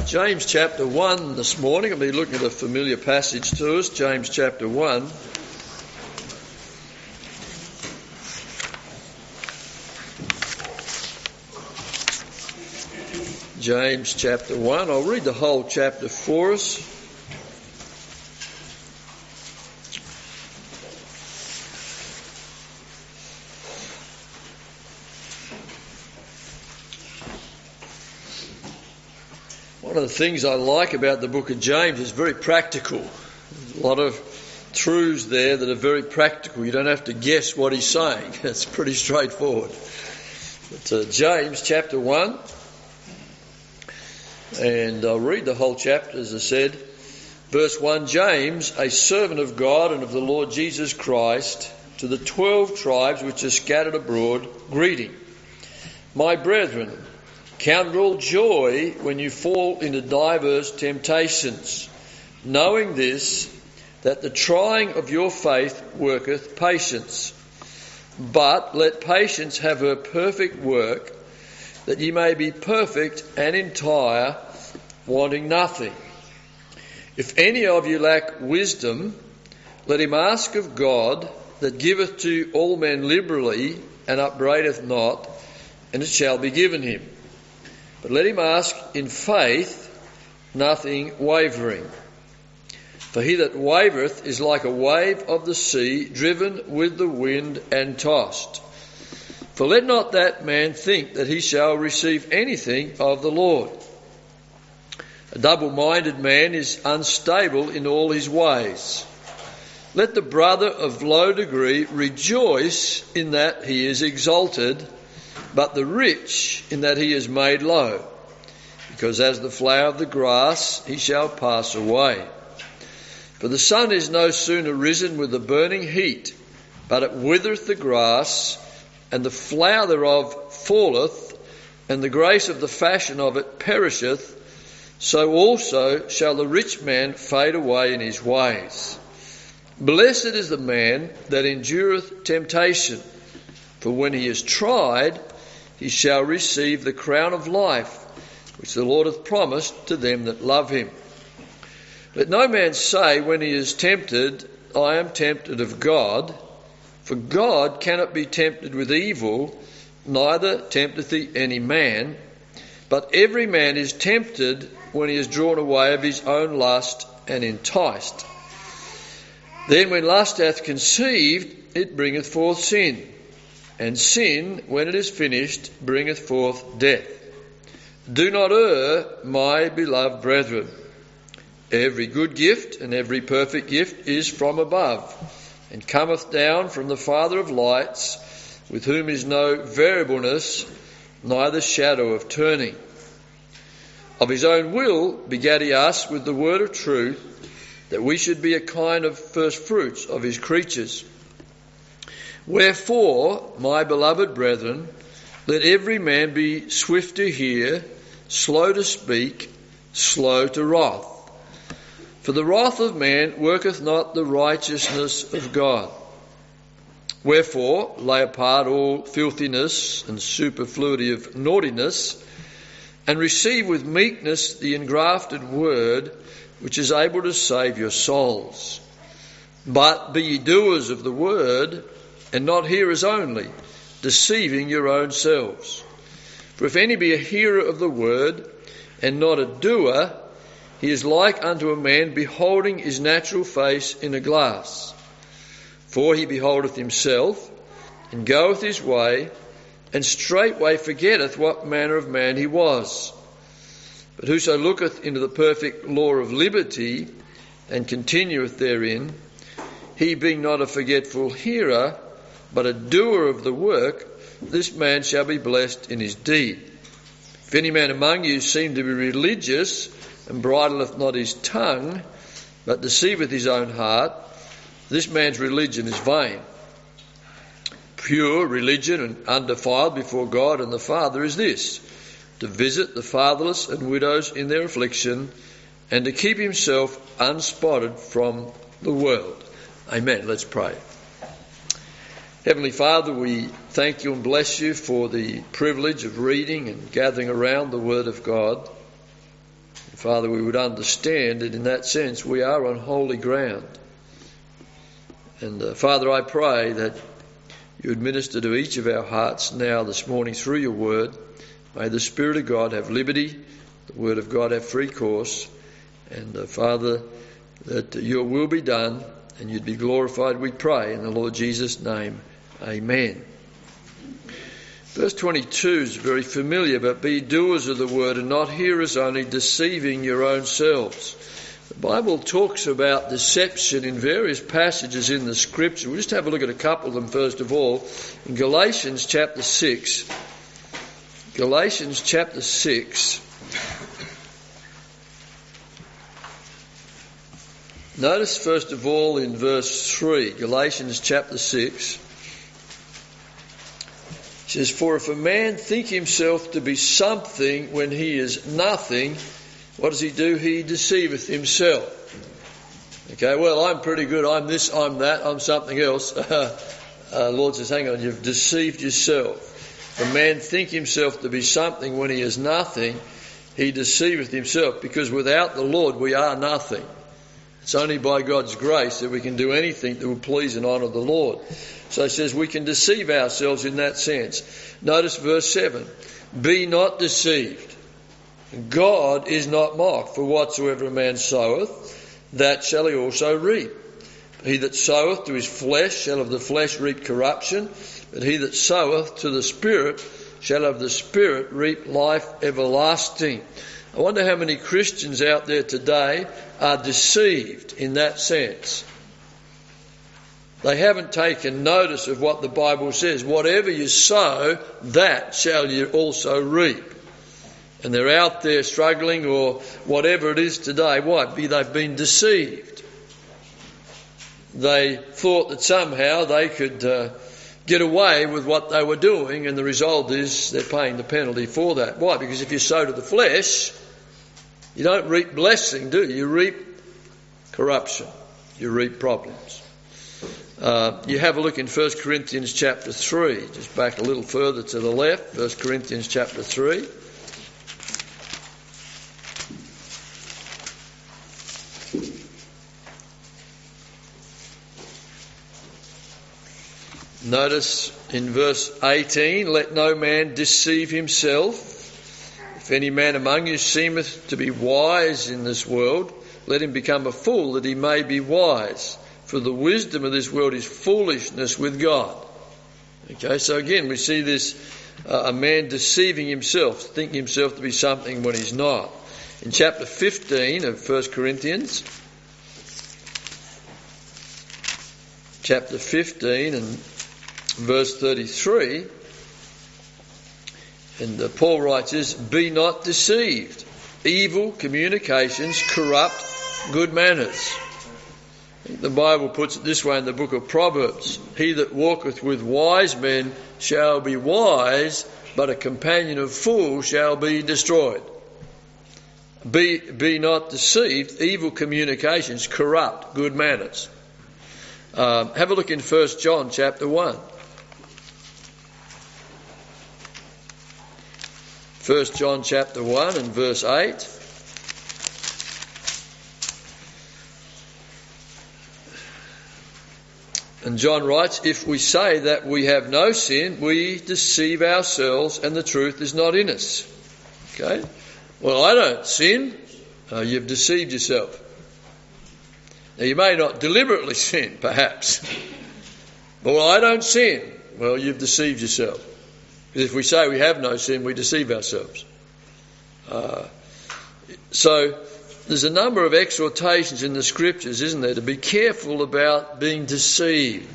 James chapter 1 this morning. I'll be looking at a familiar passage to us, James chapter 1. James chapter 1. I'll read the whole chapter for us. One of the things I like about the book of James is very practical. There's a lot of truths there that are very practical. You don't have to guess what he's saying. It's pretty straightforward. But James chapter 1, and I'll read the whole chapter as I said. Verse 1, James, a servant of God and of the Lord Jesus Christ, to the 12 tribes which are scattered abroad, greeting. My brethren, count it all joy when you fall into diverse temptations, knowing this, that the trying of your faith worketh patience. But let patience have her perfect work, that ye may be perfect and entire, wanting nothing. If any of you lack wisdom, let him ask of God, that giveth to all men liberally, and upbraideth not, and it shall be given him. But let him ask in faith, nothing wavering. For he that wavereth is like a wave of the sea, driven with the wind and tossed. For let not that man think that he shall receive anything of the Lord. A double-minded man is unstable in all his ways. Let the brother of low degree rejoice in that he is exalted, but the rich in that he is made low, because as the flower of the grass he shall pass away. For the sun is no sooner risen with the burning heat, but it withereth the grass, and the flower thereof falleth, and the grace of the fashion of it perisheth. So also shall the rich man fade away in his ways. Blessed is the man that endureth temptation, for when he is tried, he shall receive the crown of life, which the Lord hath promised to them that love him. Let no man say when he is tempted, I am tempted of God, for God cannot be tempted with evil, neither tempteth he any man. But every man is tempted when he is drawn away of his own lust and enticed. Then when lust hath conceived, it bringeth forth sin. And sin, when it is finished, bringeth forth death. Do not err, my beloved brethren. Every good gift and every perfect gift is from above, and cometh down from the Father of lights, with whom is no variableness, neither shadow of turning. Of his own will begat he us with the word of truth, that we should be a kind of first fruits of his creatures. Wherefore, my beloved brethren, let every man be swift to hear, slow to speak, slow to wrath. For the wrath of man worketh not the righteousness of God. Wherefore, lay apart all filthiness and superfluity of naughtiness, and receive with meekness the engrafted word, which is able to save your souls. But be ye doers of the word, and not hearers only, deceiving your own selves. For if any be a hearer of the word, and not a doer, he is like unto a man beholding his natural face in a glass. For he beholdeth himself, and goeth his way, and straightway forgetteth what manner of man he was. But whoso looketh into the perfect law of liberty, and continueth therein, he being not a forgetful hearer, but a doer of the work, this man shall be blessed in his deed. If any man among you seem to be religious, and bridleth not his tongue, but deceiveth his own heart, this man's religion is vain. Pure religion and undefiled before God and the Father is this, to visit the fatherless and widows in their affliction, and to keep himself unspotted from the world. Amen. Let's pray. Heavenly Father, we thank you and bless you for the privilege of reading and gathering around the Word of God. Father, we would understand that in that sense we are on holy ground. And Father, I pray that you would minister to each of our hearts now this morning through your word. May the Spirit of God have liberty, the word of God have free course. And Father, that your will be done and you'd be glorified, we pray in the Lord Jesus' name. Amen. Verse 22 is very familiar, but be doers of the word and not hearers only, deceiving your own selves. The Bible talks about deception in various passages in the Scripture. We'll just have a look at a couple of them first of all. In Galatians chapter 6. Galatians chapter 6. Notice first of all in verse 3, Galatians chapter 6. It says, for if a man think himself to be something when he is nothing, what does he do? He deceiveth himself. Okay, well, I'm pretty good, I'm this, I'm that, I'm something else. Lord says, hang on, you've deceived yourself. If a man think himself to be something when he is nothing, he deceiveth himself, because without the Lord we are nothing. It's only by God's grace that we can do anything that will please and honour the Lord. So he says we can deceive ourselves in that sense. Notice verse 7. Be not deceived. God is not mocked, for whatsoever a man soweth, that shall he also reap. He that soweth to his flesh shall of the flesh reap corruption, but he that soweth to the Spirit shall of the Spirit reap life everlasting. I wonder how many Christians out there today are deceived in that sense. They haven't taken notice of what the Bible says. Whatever you sow, that shall you also reap. And they're out there struggling or whatever it is today. Why? They've been deceived. They thought that somehow they could get away with what they were doing, and the result is they're paying the penalty for that. Why? Because if you sow to the flesh, you don't reap blessing, do you? You reap corruption. You reap problems. You have a look in 1 Corinthians chapter 3. Just back a little further to the left. 1 Corinthians chapter 3. Notice in verse 18, let no man deceive himself. If any man among you seemeth to be wise in this world, let him become a fool that he may be wise. For the wisdom of this world is foolishness with God. Okay, so again we see this, a man deceiving himself, thinking himself to be something when he's not. In chapter 15 of 1 Corinthians, chapter 15 and verse 33, and Paul writes this, be not deceived. Evil communications corrupt good manners. The Bible puts it this way in the book of Proverbs. He that walketh with wise men shall be wise, but a companion of fools shall be destroyed. Be not deceived. Evil communications corrupt good manners. Have a look in 1 John chapter 1. 1 John chapter 1 and verse 8. And John writes, if we say that we have no sin, we deceive ourselves and the truth is not in us. Okay? Well, I don't sin. You've deceived yourself. Now, you may not deliberately sin, perhaps. But, well, I don't sin. Well, you've deceived yourself. Because if we say we have no sin, we deceive ourselves. So, there's a number of exhortations in the Scriptures, isn't there, to be careful about being deceived.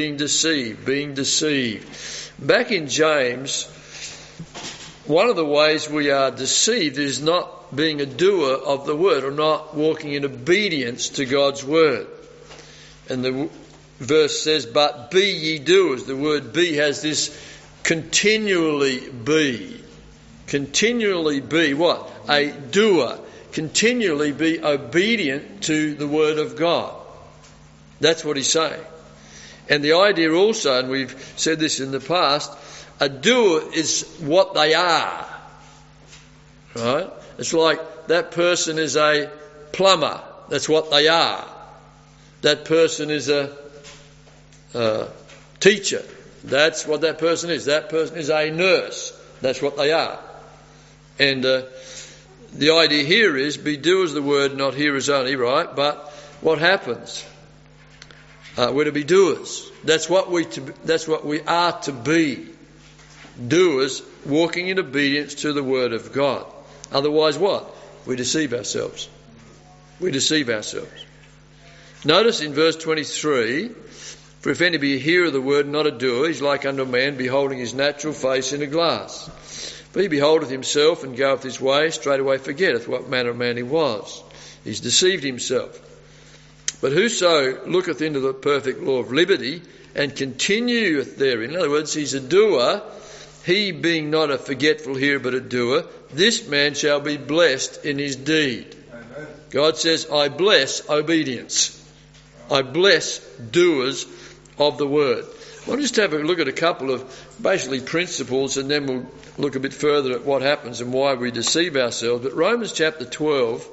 Back in James, one of the ways we are deceived is not being a doer of the word or not walking in obedience to God's word. And the verse says, but be ye doers. The word be has this continually be. Continually be what? A doer. Continually be obedient to the word of God. That's what he's saying. And the idea also, and we've said this in the past, a doer is what they are. Right? It's like that person is a plumber. That's what they are. That person is a teacher. That's what that person is. That person is a nurse. That's what they are. And the idea here is be doers of the word, not hearers only, right? But what happens? We're to be doers. That's what we are to be. Doers, walking in obedience to the word of God. Otherwise what? We deceive ourselves. We deceive ourselves. Notice in verse 23, for if any be a hearer of the word, not a doer, he's like unto a man beholding his natural face in a glass. For he beholdeth himself and goeth his way, straightway forgetteth what manner of man he was. He's deceived himself. But whoso looketh into the perfect law of liberty and continueth therein, in other words, he's a doer, he being not a forgetful hearer but a doer, this man shall be blessed in his deed. Amen. God says, I bless obedience. I bless doers of the word. I'll just have a look at a couple of basically principles, and then we'll look a bit further at what happens and why we deceive ourselves. But Romans chapter 12,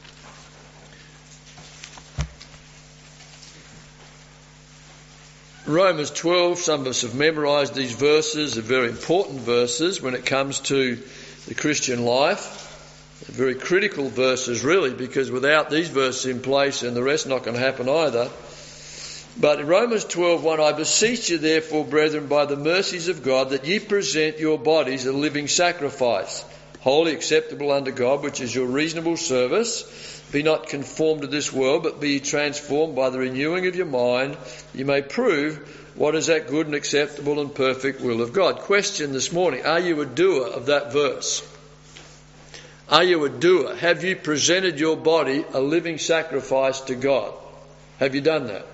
Romans 12, some of us have memorised these verses. They're very important verses when it comes to the Christian life. They're very critical verses really, because without these verses in place and the rest not going to happen either. But in Romans 12:1, I beseech you therefore, brethren, by the mercies of God, that ye present your bodies a living sacrifice, wholly acceptable unto God, which is your reasonable service. Be not conformed to this world, but be transformed by the renewing of your mind. You may prove what is that good and acceptable and perfect will of God. Question this morning, are you a doer of that verse? Are you a doer? Have you presented your body a living sacrifice to God? Have you done that?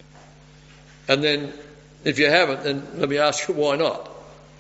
And then, if you haven't, then let me ask you, why not?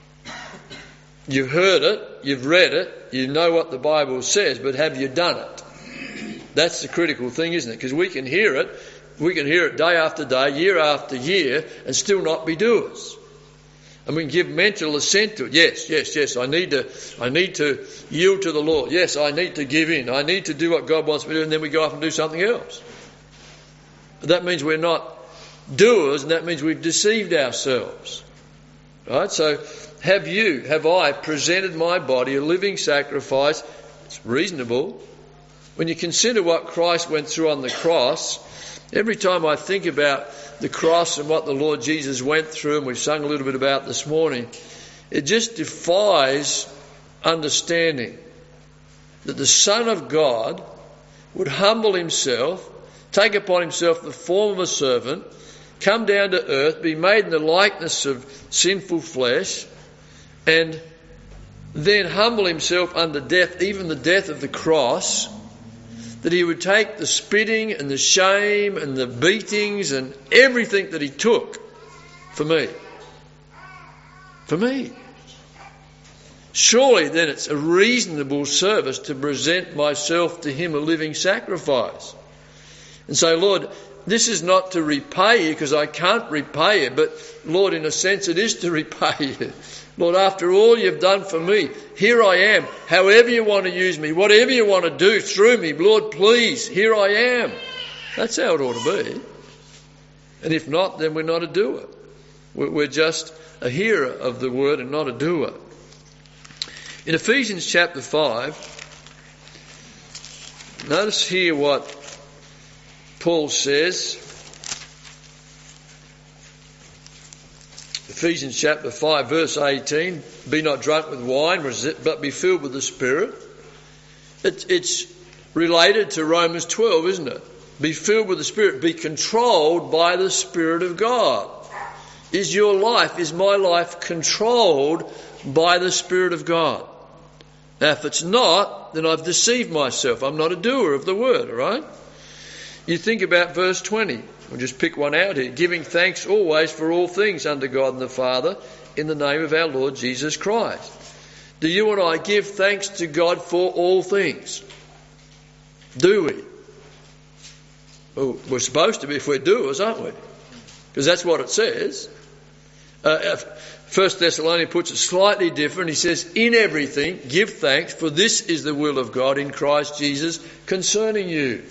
You've heard it, you've read it, you know what the Bible says, but have you done it? That's the critical thing, isn't it? Because we can hear it day after day, year after year, and still not be doers. And we can give mental assent to it. Yes, I need to yield to the Lord. Yes, I need to give in. I need to do what God wants me to do, and then we go off and do something else. But that means we're not doers, and that means we've deceived ourselves. Right? So have I presented my body a living sacrifice? It's reasonable. When you consider what Christ went through on the cross, every time I think about the cross and what the Lord Jesus went through, and we've sung a little bit about this morning, it just defies understanding that the Son of God would humble himself, take upon himself the form of a servant, come down to earth, be made in the likeness of sinful flesh, and then humble himself under death, even the death of the cross, that he would take the spitting and the shame and the beatings and everything that he took for me. For me. Surely then it's a reasonable service to present myself to him a living sacrifice. And say, Lord, this is not to repay you because I can't repay you, but Lord, in a sense it is to repay you. Lord, after all you've done for me, here I am. However you want to use me, whatever you want to do through me, Lord, please, here I am. That's how it ought to be. And if not, then we're not a doer. We're just a hearer of the word and not a doer. In Ephesians chapter 5, notice here what Paul says. Ephesians chapter 5 verse 18, be not drunk with wine, but be filled with the Spirit. It's related to Romans 12, isn't it? Be filled with the Spirit, be controlled by the Spirit of God. Is my life controlled by the Spirit of God? Now if it's not, then I've deceived myself. I'm not a doer of the word, all right? You think about verse 20. We'll just pick one out here. Giving thanks always for all things unto God and the Father in the name of our Lord Jesus Christ. Do you and I give thanks to God for all things? Do we? Well, we're supposed to be if we're doers, aren't we? Because that's what it says. First Thessalonians puts it slightly different. He says, in everything, give thanks, for this is the will of God in Christ Jesus concerning you.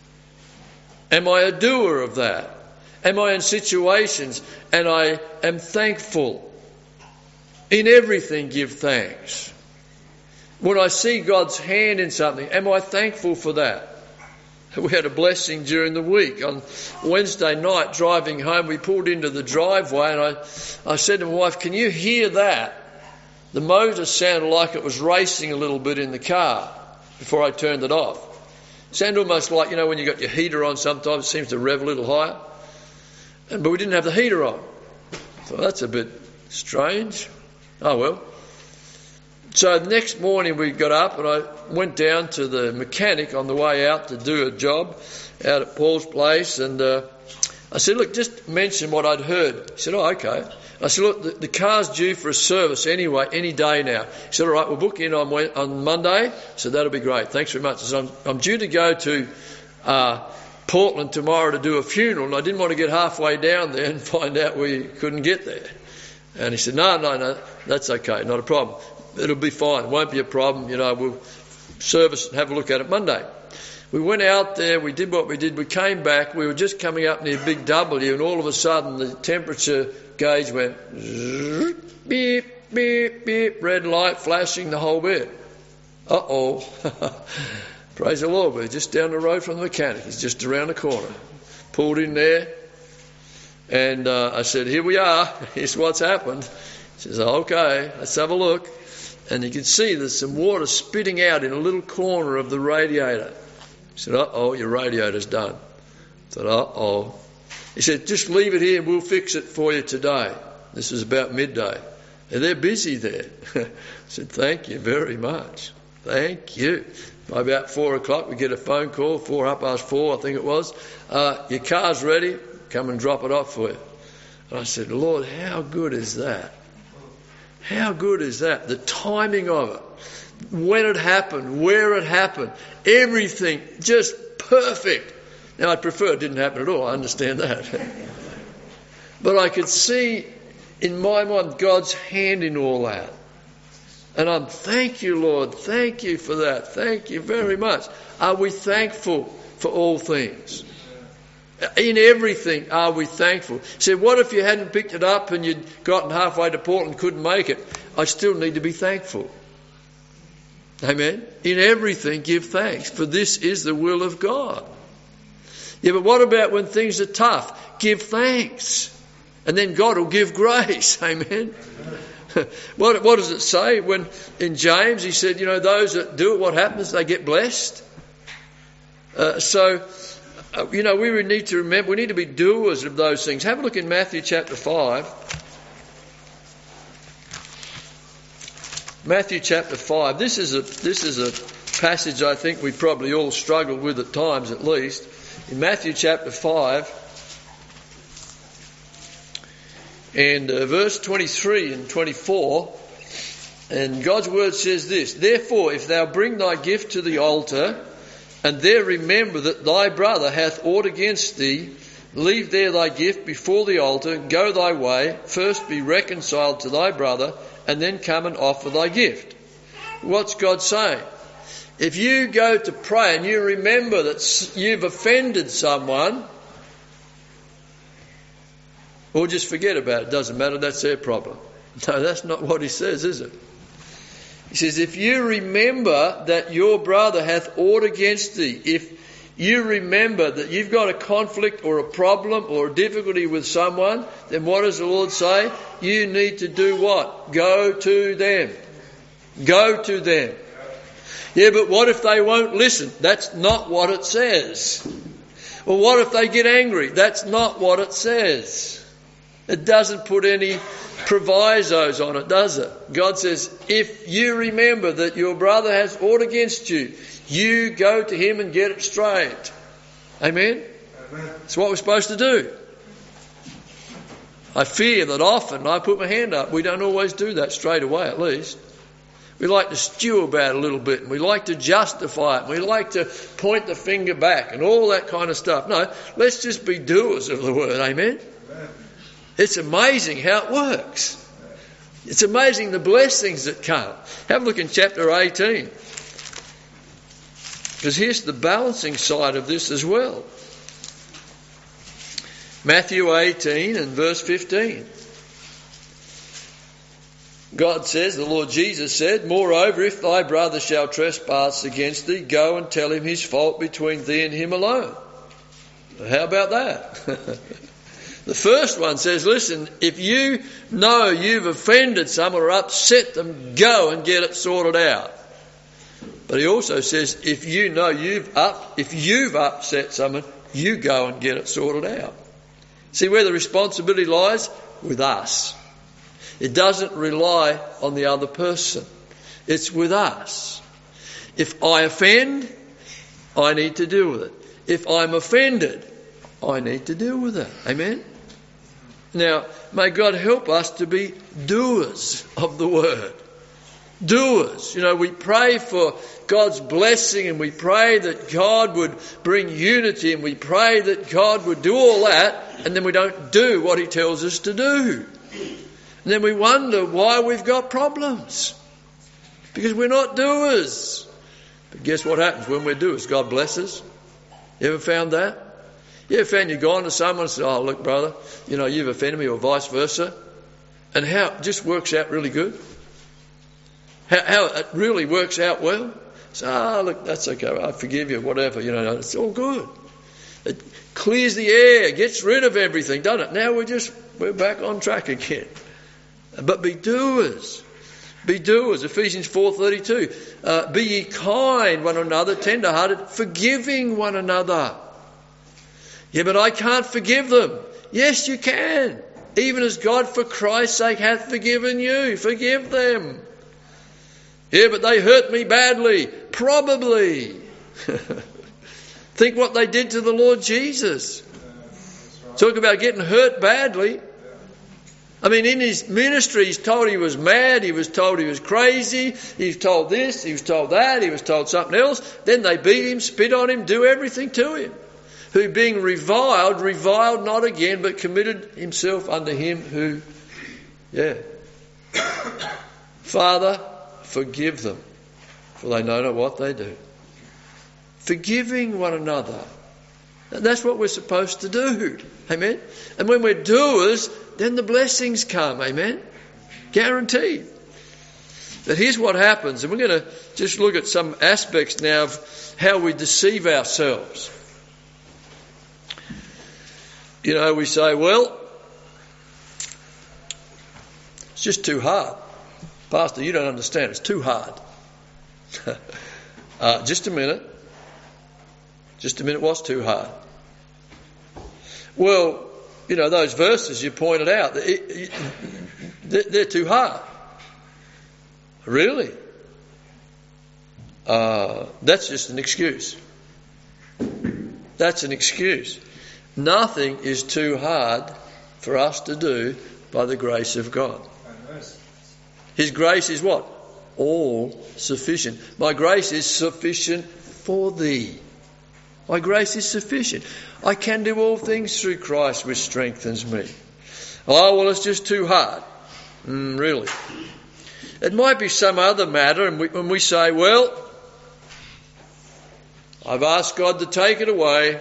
Am I a doer of that? Am I in situations and I am thankful? In everything, give thanks. When I see God's hand in something, am I thankful for that? We had a blessing during the week. On Wednesday night, driving home, we pulled into the driveway and I said to my wife, can you hear that? The motor sounded like it was racing a little bit in the car before I turned it off. It sounded almost like, when you got your heater on sometimes, it seems to rev a little higher. But we didn't have the heater on. So that's a bit strange. Oh well. So the next morning we got up and I went down to the mechanic on the way out to do a job out at Paul's place, and I said, look, just mention what I'd heard. He said, oh, okay. I said, look, the car's due for a service anyway, any day now. He said, all right, we'll book in on Monday. I said, that'll be great. Thanks very much. I said, I'm due to go to Portland tomorrow to do a funeral, and I didn't want to get halfway down there and find out we couldn't get there. And he said, no, that's okay, not a problem. It'll be fine. It won't be a problem. We'll service and have a look at it Monday. We went out there. We did what we did. We came back. We were just coming up near Big W, and all of a sudden the temperature gauge went beep, beep, beep, red light flashing the whole bit. Uh-oh. Praise the Lord. We're just down the road from the mechanic. He's just around the corner. Pulled in there, and I said, here we are. Here's what's happened. He says, okay, let's have a look. And you can see there's some water spitting out in a little corner of the radiator. He said, uh-oh, your radiator's done. I said, uh-oh. He said, just leave it here and we'll fix it for you today. This was about midday. And they're busy there. I said, thank you very much. Thank you. By about 4 o'clock, we get a phone call, 4:04, I think it was. Your car's ready. Come and drop it off for you. And I said, Lord, how good is that? How good is that? The timing of it, when it happened, where it happened, everything just perfect. Now, I'd prefer it didn't happen at all. I understand that. But I could see in my mind God's hand in all that. And thank you, Lord. Thank you for that. Thank you very much. Are we thankful for all things? In everything are we thankful. So what if you hadn't picked it up and you'd gotten halfway to Portland and couldn't make it? I still need to be thankful. Amen? In everything give thanks, for this is the will of God. Yeah, but what about when things are tough? Give thanks. And then God will give grace. Amen? What does it say? When in James he said, those that do it, what happens? They get blessed. We need to remember, we need to be doers of those things. Have a look in Matthew chapter 5. Matthew chapter 5. This is a passage I think we probably all struggle with at times, at least. In Matthew chapter 5 and verse 23 and 24, and God's word says this, therefore, if thou bring thy gift to the altar, and there remember that thy brother hath aught against thee, leave there thy gift before the altar, go thy way, first be reconciled to thy brother, and then come and offer thy gift. What's God saying? If you go to pray and you remember that you've offended someone, or just forget about it, doesn't matter, that's their problem. No, that's not what he says, is it? He says, if you remember that your brother hath aught against thee, if you remember that you've got a conflict or a problem or a difficulty with someone, then what does the Lord say? You need to do what? Go to them. Go to them. Yeah, but what if they won't listen? That's not what it says. Well, what if they get angry? That's not what it says. It doesn't put any provisos on it, does it? God says, if you remember that your brother has aught against you, you go to him and get it straight. Amen? Amen. That's what we're supposed to do. I fear that often I put my hand up. We don't always do that straight away, at least. We like to stew about it a little bit, and we like to justify it, and we like to point the finger back and all that kind of stuff. No, let's just be doers of the word. Amen? Amen. It's amazing how it works. It's amazing the blessings that come. Have a look in chapter 18. Because here's the balancing side of this as well. Matthew 18 and verse 15. God says, the Lord Jesus said, "Moreover, if thy brother shall trespass against thee, go and tell him his fault between thee and him alone." How about that? The first one says, listen, if you know you've offended someone or upset them, go and get it sorted out. But he also says, if you know you've upset someone, you go and get it sorted out. See where the responsibility lies? With us. It doesn't rely on the other person. It's with us. If I offend, I need to deal with it. If I'm offended, I need to deal with it. Amen? Now, may God help us to be doers of the word. Doers. We pray for God's blessing, and we pray that God would bring unity, and we pray that God would do all that, and then we don't do what he tells us to do. And then we wonder why we've got problems. Because we're not doers. But guess what happens when we're doers? God blesses. You ever found that? You ever found you've gone to someone and said, "Oh, look, brother, you've offended me," or vice versa? And how it just works out really good. How it really works out well. So, look, that's okay. I forgive you, whatever. It's all good. It clears the air, gets rid of everything, doesn't it? Now we're back on track again. But be doers. Be doers. Ephesians 4:32. Be ye kind one another, tender-hearted, forgiving one another. Yeah, but I can't forgive them. Yes, you can. Even as God for Christ's sake hath forgiven you. Forgive them. Yeah, but they hurt me badly. Probably. Think what they did to the Lord Jesus. Talk about getting hurt badly. I mean, in his ministry, he's told he was mad, he was told he was crazy, he was told this, he was told that, he was told something else. Then they beat him, spit on him, do everything to him. Who being reviled not again, but committed himself unto him who, Father, forgive them, for they know not what they do. Forgiving one another. And that's what we're supposed to do. Amen? And when we're doers, then the blessings come. Amen? Guaranteed. But here's what happens. And we're going to just look at some aspects now of how we deceive ourselves. We say, well, it's just too hard. Pastor, you don't understand. It's too hard. Just a minute. What's too hard? Well, those verses you pointed out, they're too hard. Really? That's just an excuse. That's an excuse. Nothing is too hard for us to do by the grace of God. His grace is what? All sufficient. My grace is sufficient for thee. My grace is sufficient. I can do all things through Christ which strengthens me. Oh, well, it's just too hard. Really? It might be some other matter, and when we say, well, I've asked God to take it away,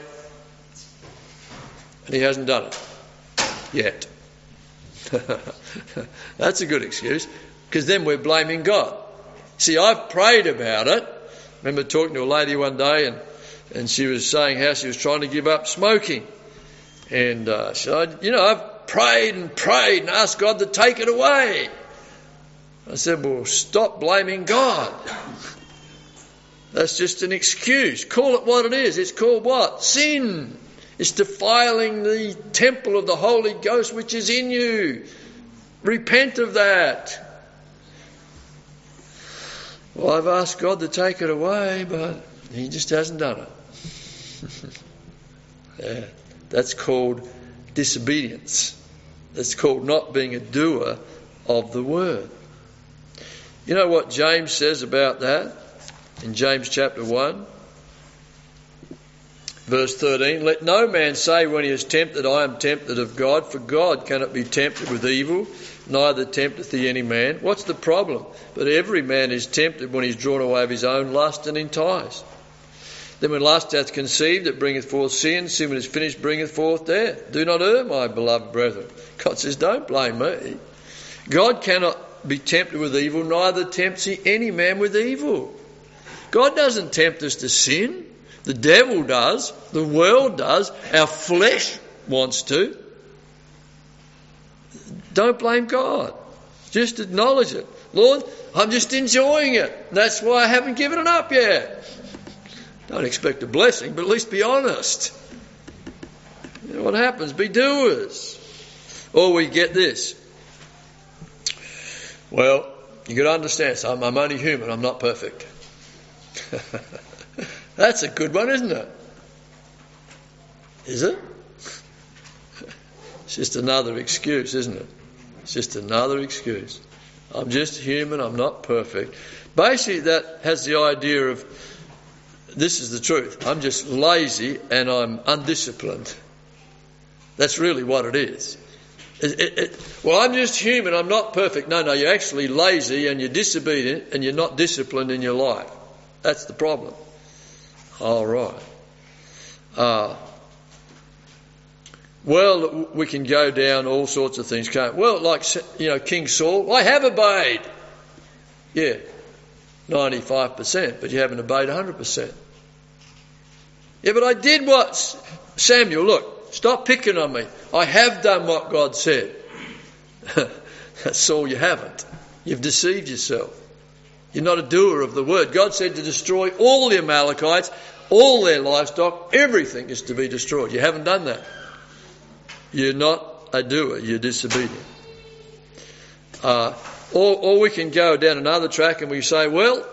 and he hasn't done it yet. That's a good excuse, because then we're blaming God. See, I've prayed about it. I remember talking to a lady one day, and she was saying how she was trying to give up smoking. And she said, I've prayed and asked God to take it away. I said, well, stop blaming God. That's just an excuse. Call it what it is. It's called what? Sin. It's defiling the temple of the Holy Ghost which is in you. Repent of that. Well, I've asked God to take it away, but he just hasn't done it. That's called disobedience. That's called not being a doer of the word. You know what James says about that? In James chapter 1, Verse 13, let no man say when he is tempted, I am tempted of God, for God cannot be tempted with evil, neither tempteth he any man. What's the problem? But every man is tempted when he is drawn away of his own lust and enticed. Then when lust hath conceived, it bringeth forth sin. Sin when it is finished, bringeth forth death. Do not err, my beloved brethren. God says, don't blame me. God cannot be tempted with evil, neither tempts he any man with evil. God doesn't tempt us to sin. The devil does. The world does. Our flesh wants to. Don't blame God. Just acknowledge it. Lord, I'm just enjoying it. That's why I haven't given it up yet. Don't expect a blessing, but at least be honest. You know what happens? Be doers. Or we get this. Well, you got to understand, so I'm only human, I'm not perfect. That's a good one, isn't it? Is it? It's just another excuse, isn't it? It's just another excuse. I'm just human, I'm not perfect. Basically, that has the idea of, this is the truth, I'm just lazy and I'm undisciplined. That's really what it is. Well, I'm just human, I'm not perfect. No, you're actually lazy and you're disobedient and you're not disciplined in your life. That's the problem. All right. Well, we can go down all sorts of things, can't we? Well, like, King Saul, I have obeyed. Yeah, 95%, but you haven't obeyed 100%. Yeah, but I did what? Samuel, look, stop picking on me. I have done what God said. That's all you haven't. You've deceived yourself. You're not a doer of the word. God said to destroy all the Amalekites, all their livestock, everything is to be destroyed. You haven't done that. You're not a doer, you're disobedient. Or we can go down another track and we say, well,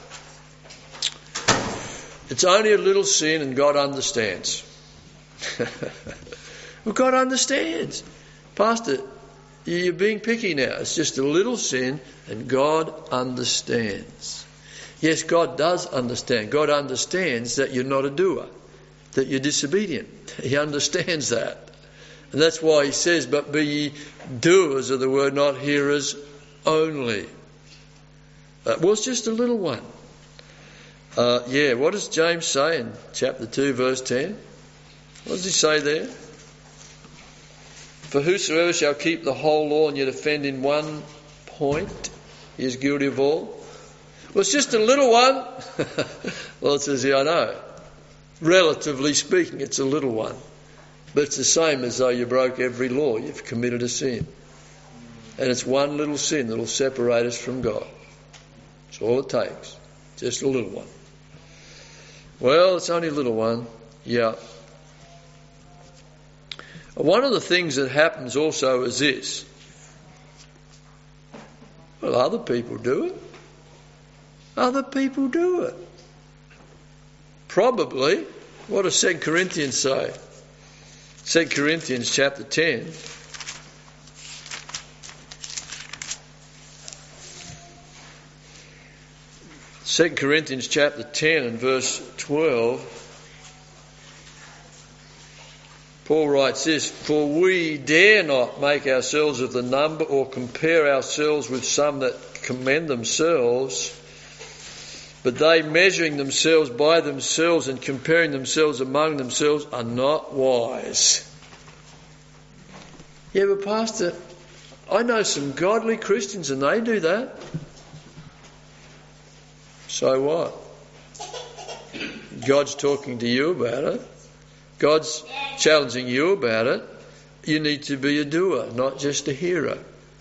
it's only a little sin and God understands. Well, God understands. Pastor, you're being picky now. It's just a little sin and God understands. Yes, God does understand. God understands that you're not a doer, that you're disobedient. He understands that. And that's why he says, but be ye doers of the word, not hearers only. Well, it's just a little one. What does James say in chapter 2, verse 10? What does he say there? For whosoever shall keep the whole law and yet offend in one point, he is guilty of all. Well, it's just a little one. Well, it says, I know. Relatively speaking, it's a little one. But it's the same as though you broke every law. You've committed a sin. And it's one little sin that will separate us from God. That's all it takes. Just a little one. Well, it's only a little one. Yeah. One of the things that happens also is this. Well, other people do it. Other people do it. Probably. What does 2 Corinthians say? 2 Corinthians chapter 10. Second Corinthians chapter 10 and verse 12. Paul writes this, for we dare not make ourselves of the number or compare ourselves with some that commend themselves, but they measuring themselves by themselves and comparing themselves among themselves are not wise. Yeah, but Pastor, I know some godly Christians and they do that. So what? God's talking to you about it. God's challenging you about it. You need to be a doer, not just a hearer.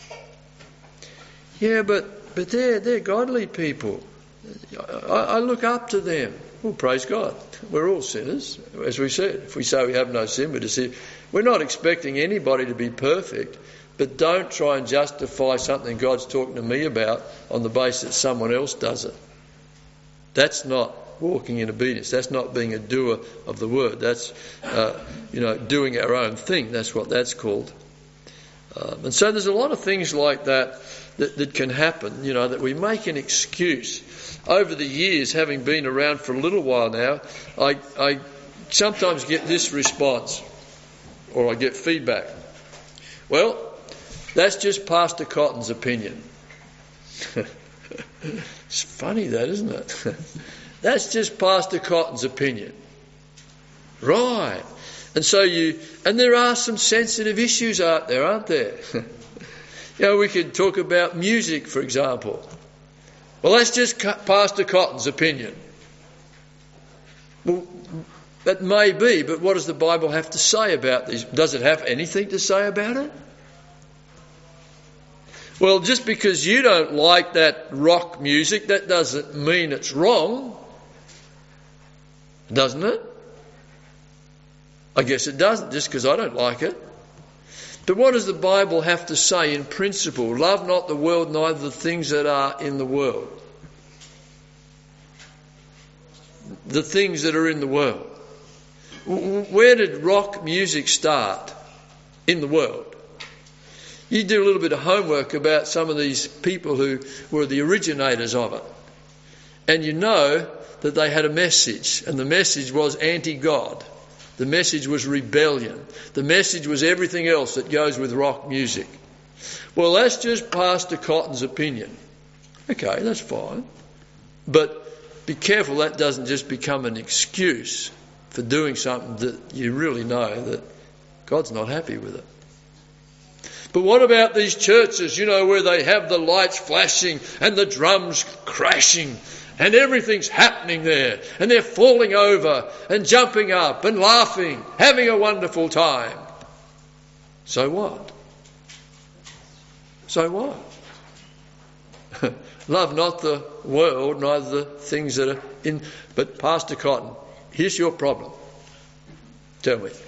Yeah, but they're godly people. I look up to them. Well, praise God. We're all sinners, as we said. If we say we have no sin, we're deceived. We're not expecting anybody to be perfect, but don't try and justify something God's talking to me about on the basis that someone else does it. That's not walking in obedience. That's not being a doer of the word. That's, doing our own thing. That's what that's called. And so there's a lot of things like that can happen, that we make an excuse. Over the years, having been around for a little while now, I sometimes get this response, or I get feedback. Well, that's just Pastor Cotton's opinion. It's funny that, isn't it? That's just Pastor Cotton's opinion. Right. And there are some sensitive issues out there, aren't there? We could talk about music, for example. Well, that's just Pastor Cotton's opinion. Well, that may be, but what does the Bible have to say about these? Does it have anything to say about it? Well, just because you don't like that rock music, that doesn't mean it's wrong. Doesn't it? I guess it doesn't, just because I don't like it. But what does the Bible have to say in principle? Love not the world, neither the things that are in the world. The things that are in the world. Where did rock music start in the world? You do a little bit of homework about some of these people who were the originators of it. And you know that they had a message, and the message was anti-God. The message was rebellion. The message was everything else that goes with rock music. Well, that's just Pastor Cotton's opinion. Okay, that's fine. But be careful that doesn't just become an excuse for doing something that you really know that God's not happy with it. But what about these churches, where they have the lights flashing and the drums crashing and everything's happening there and they're falling over and jumping up and laughing, having a wonderful time? So what? So what? Love not the world, neither the things that are in... But Pastor Cotton, here's your problem. Tell me.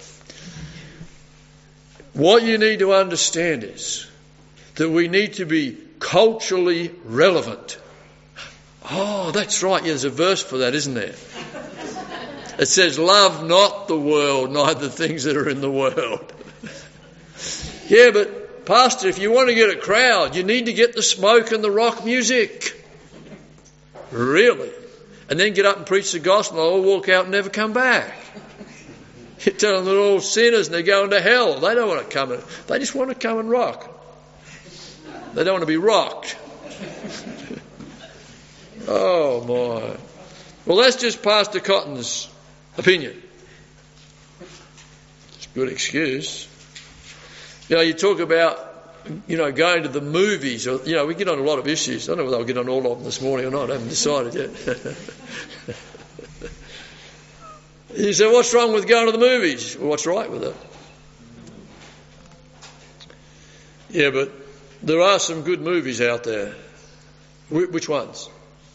What you need to understand is that we need to be culturally relevant. Oh, that's right. Yeah, there's a verse for that, isn't there? It says, love not the world, neither the things that are in the world. Yeah, but Pastor, if you want to get a crowd, you need to get the smoke and the rock music. Really? And then get up and preach the gospel and they'll all walk out and never come back. You tell them they're all sinners and they're going to hell. They don't want to come. They just want to come and rock. They don't want to be rocked. Oh, my. Well, that's just Pastor Cotton's opinion. It's a good excuse. You talk about, going to the movies. Or, we get on a lot of issues. I don't know whether I'll get on all of them this morning or not. I haven't decided yet. You say, what's wrong with going to the movies? Well, what's right with it? Yeah, but there are some good movies out there. Which ones?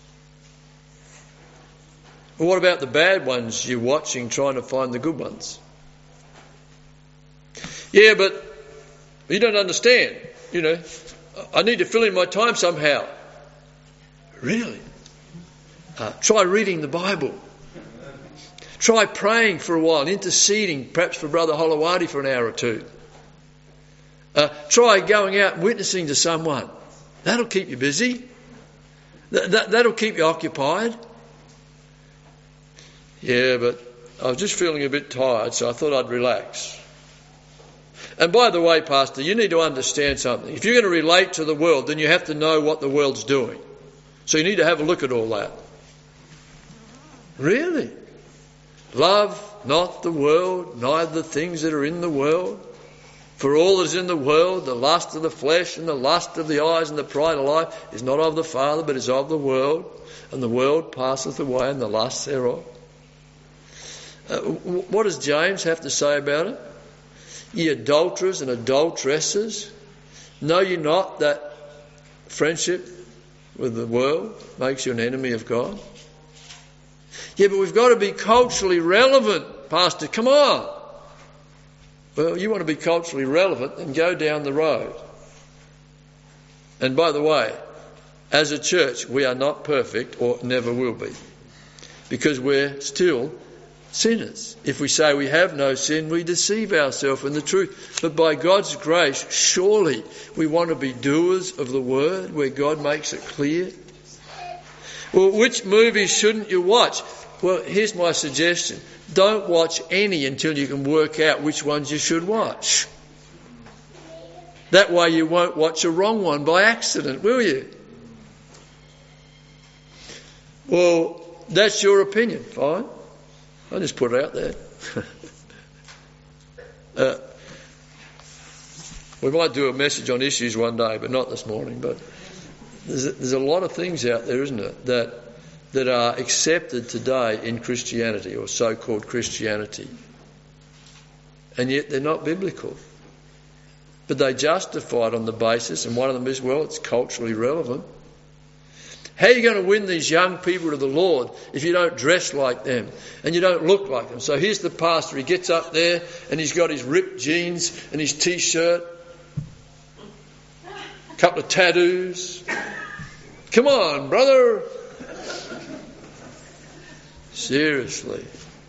Well, what about the bad ones you're watching, trying to find the good ones? Yeah, but you don't understand. I need to fill in my time somehow. Really? Try reading the Bible. Try praying for a while, interceding perhaps for Brother Holowati for an hour or two. Try going out and witnessing to someone. That'll keep you busy. That'll keep you occupied. Yeah, but I was just feeling a bit tired, so I thought I'd relax. And by the way, Pastor, you need to understand something. If you're going to relate to the world, then you have to know what the world's doing. So you need to have a look at all that. Really? Love not the world, neither the things that are in the world. For all that is in the world, the lust of the flesh and the lust of the eyes and the pride of life, is not of the Father, but is of the world. And the world passeth away and the lust thereof. What does James have to say about it? Ye adulterers and adulteresses, know ye not that friendship with the world makes you an enemy of God? Yeah, but we've got to be culturally relevant, Pastor. Come on. Well, you want to be culturally relevant, then go down the road. And by the way, as a church, we are not perfect or never will be. Because we're still sinners. If we say we have no sin, we deceive ourselves in the truth. But by God's grace, surely we want to be doers of the word where God makes it clear. Well, which movies shouldn't you watch? Well, here's my suggestion. Don't watch any until you can work out which ones you should watch. That way you won't watch a wrong one by accident, will you? Well, that's your opinion. Fine. I'll just put it out there. We might do a message on issues one day, but not this morning. But there's a lot of things out there, isn't it, that are accepted today in Christianity, or so-called Christianity. And yet they're not biblical. But they justify it on the basis, and one of them is, well, it's culturally relevant. How are you going to win these young people to the Lord if you don't dress like them and you don't look like them? So here's the pastor, he gets up there and he's got his ripped jeans and his t-shirt, a couple of tattoos. Come on, brother. Seriously.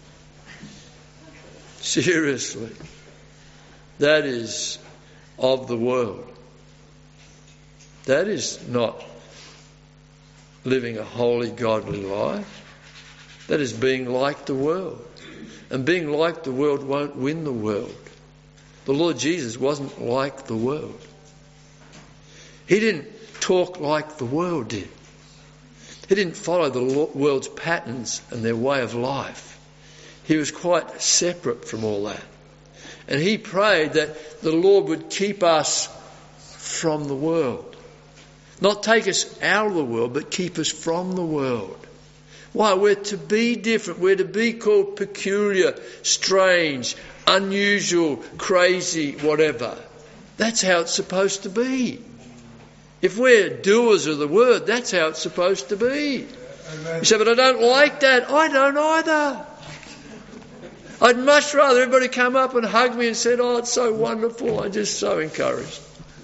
That is of the world. That is not living a holy, godly life. That is being like the world. And being like the world won't win the world. The Lord Jesus wasn't like the world. He didn't talk like the world did. He didn't follow the world's patterns and their way of life. He was quite separate from all that. And he prayed that the Lord would keep us from the world. Not take us out of the world, but keep us from the world. Why? We're to be different. We're to be called peculiar, strange, unusual, crazy, whatever. That's how it's supposed to be. If we're doers of the word, that's how it's supposed to be. Amen. You say, but I don't like that. I don't either. I'd much rather everybody come up and hug me and said, oh, it's so wonderful. I'm just so encouraged.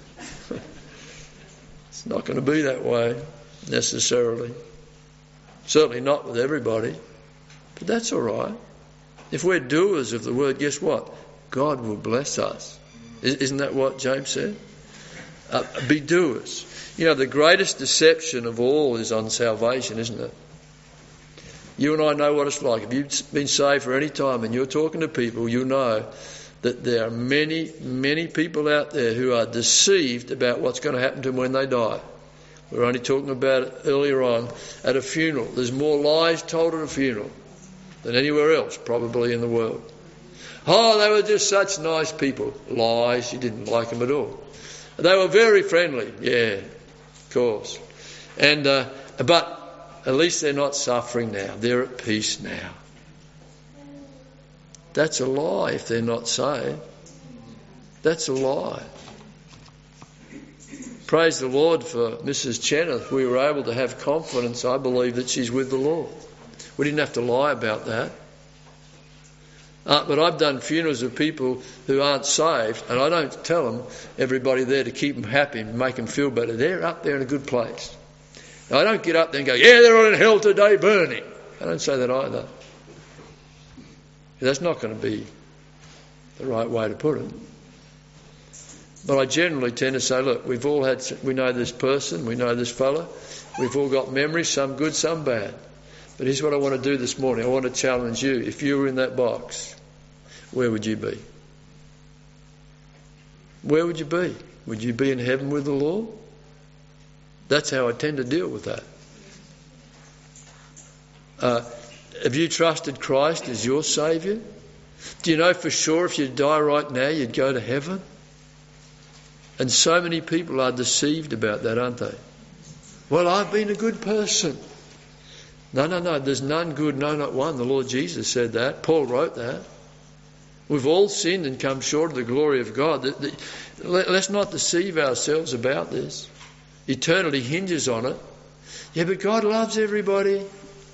It's not going to be that way necessarily. Certainly not with everybody. But that's all right. If we're doers of the word, guess what? God will bless us. Isn't that what James said? Be doers. You know, the greatest deception of all is on salvation, isn't it? You and I know what it's like. If you've been saved for any time and you're talking to people, you know that there are many, many people out there who are deceived about what's going to happen to them when they die. We were only talking about it earlier on at a funeral. There's more lies told at a funeral than anywhere else probably in the world. Oh, they were just such nice people. Lies, you didn't like them at all. They were very friendly. Yeah, of course. And but at least they're not suffering now. They're at peace now. That's a lie if they're not saved. That's a lie. Praise the Lord for Mrs. Cheneth. We were able to have confidence, I believe, that she's with the Lord. We didn't have to lie about that. But I've done funerals of people who aren't saved, and I don't tell them, everybody there, to keep them happy and make them feel better. They're up there in a good place. Now, I don't get up there and go, yeah, they're all in hell today burning. I don't say that either. That's not going to be the right way to put it. But I generally tend to say, look, we know this person, we know this fella, we've all got memories, some good, some bad. But here's what I want to do this morning. I want to challenge you. If you were in that box, where would you be? Where would you be? Would you be in heaven with the Lord? That's how I tend to deal with that. Have you trusted Christ as your Saviour? Do you know for sure if you die right now you'd go to heaven? And so many people are deceived about that, aren't they? Well, I've been a good person. No. There's none good, no, not one. The Lord Jesus said that. Paul wrote that. We've all sinned and come short of the glory of God. Let's not deceive ourselves about this. Eternity hinges on it. Yeah, but God loves everybody.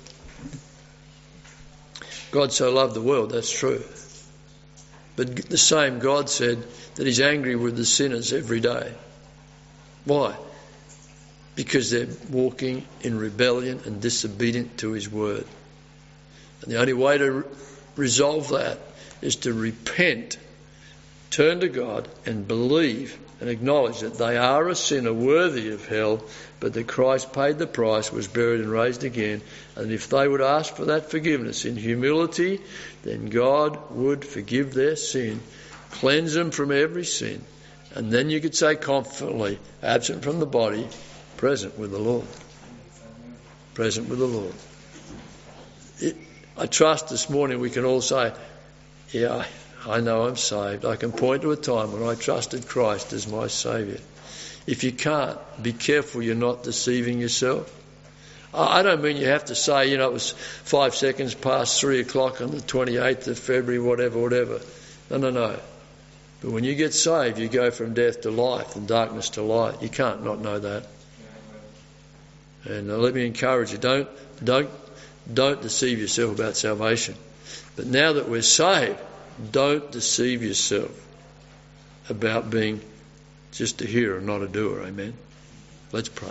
God so loved the world, that's true. But the same God said that he's angry with the sinners every day. Why? Because they're walking in rebellion and disobedient to his word. And the only way to resolve that is to repent turn to God and believe and acknowledge that they are a sinner worthy of hell, but that Christ paid the price, was buried and raised again, and if they would ask for that forgiveness in humility, then God would forgive their sin, cleanse them from every sin, and then you could say confidently, absent from the body, present with the Lord. Present with the Lord. I trust this morning we can all say, yeah, I know I'm saved. I can point to a time when I trusted Christ as my Saviour. If you can't, be careful you're not deceiving yourself. I don't mean you have to say, it was 5 seconds past 3 o'clock on the 28th of February, whatever. No. But when you get saved, you go from death to life and darkness to light. You can't not know that. And let me encourage you, don't deceive yourself about salvation. But now that we're saved, don't deceive yourself about being just a hearer, not a doer. Amen. Let's pray.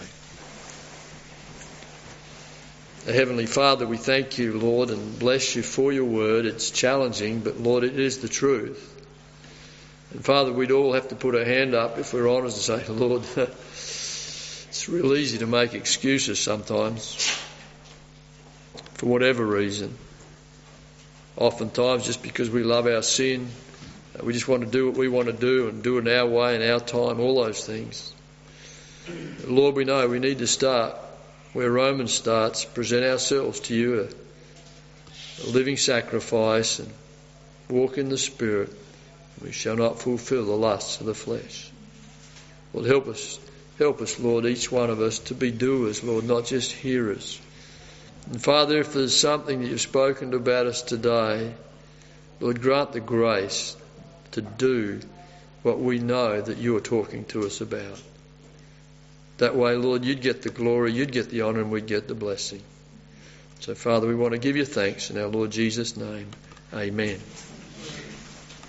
Heavenly Father, we thank you, Lord, and bless you for your word. It's challenging, but Lord, it is the truth. And Father, we'd all have to put our hand up if we're honest and say, Lord, it's real easy to make excuses sometimes for whatever reason. Oftentimes just because we love our sin, we just want to do what we want to do and do it our way and our time, all those things. Lord, we know we need to start where Romans starts, present ourselves to you, a living sacrifice, and walk in the Spirit. We shall not fulfil the lusts of the flesh. Lord, help us, Lord, each one of us to be doers, Lord, not just hearers. And Father, if there's something that you've spoken about us today, Lord, grant the grace to do what we know that you are talking to us about. That way, Lord, you'd get the glory, you'd get the honour, and we'd get the blessing. So, Father, we want to give you thanks in our Lord Jesus' name. Amen.